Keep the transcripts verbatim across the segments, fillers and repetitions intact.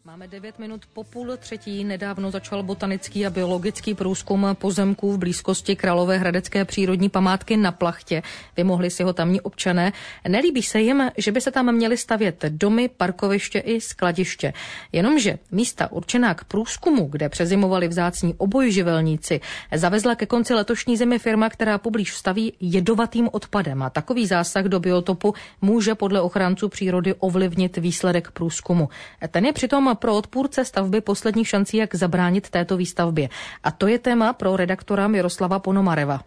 Máme devět minut po půl třetí. Nedávno začal botanický a biologický průzkum pozemků v blízkosti Královéhradecké přírodní památky na Plachtě. Vymohli si ho tamní občané. Nelíbí se jim, že by se tam měly stavět domy, parkoviště i skladiště. Jenomže místa určená k průzkumu, kde přezimovali vzácní obojživelníci, zavezla ke konci letošní zimy firma, která poblíž staví jedovatým odpadem. A takový zásah do biotopu může podle ochránců přírody ovlivnit výsledek průzkumu. Ten je přitom pro odpůrce stavby poslední šancí, jak zabránit této výstavbě. A to je téma pro redaktora Miroslava Ponomareva.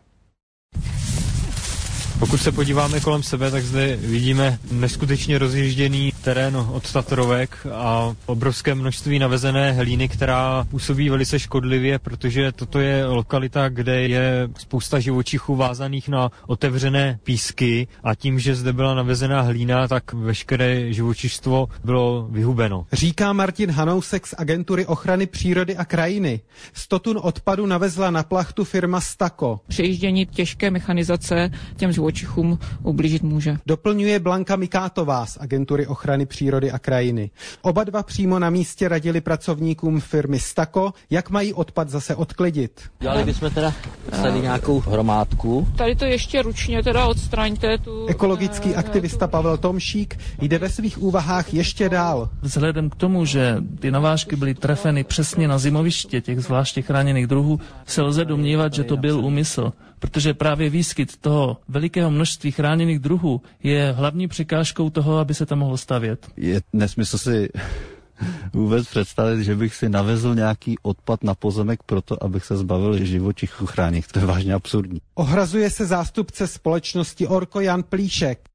Pokud se podíváme kolem sebe, tak zde vidíme neskutečně rozjížděný terén od Tatrovek a obrovské množství navezené hlíny, která působí velice škodlivě, protože toto je lokalita, kde je spousta živočichů vázaných na otevřené písky a tím, že zde byla navezená hlína, tak veškeré živočištvo bylo vyhubeno. Říká Martin Hanousek z Agentury ochrany přírody a krajiny. sto tun odpadu navezla na Plachtu firma Stako. Přejíždění těžké mechanizace těm živočichům ublížit může. Doplňuje Blanka Mikátová z Agentury ochrany přírody a krajiny. Oba dva přímo na místě radili pracovníkům firmy Stako, jak mají odpad zase odklidit. Dělali bychom teda tady nějakou hromádku. Tady to ještě ručně teda odstraňte tu... Ekologický aktivista Pavel Tomšík jde ve svých úvahách ještě dál. Vzhledem k tomu, že ty navážky byly trefeny přesně na zimoviště těch zvláště chráněných druhů, se lze domnívat, že to byl úmysl, protože právě výskyt toho velikého množství chráněných druhů je hlavní překážkou toho, aby se tam mohlo stavět. Je nesmysl si vůbec představit, že bych si navezl nějaký odpad na pozemek proto, abych se zbavil živočichů chráněných. To je vážně absurdní. Ohrazuje se zástupce společnosti Orko Jan Plíšek.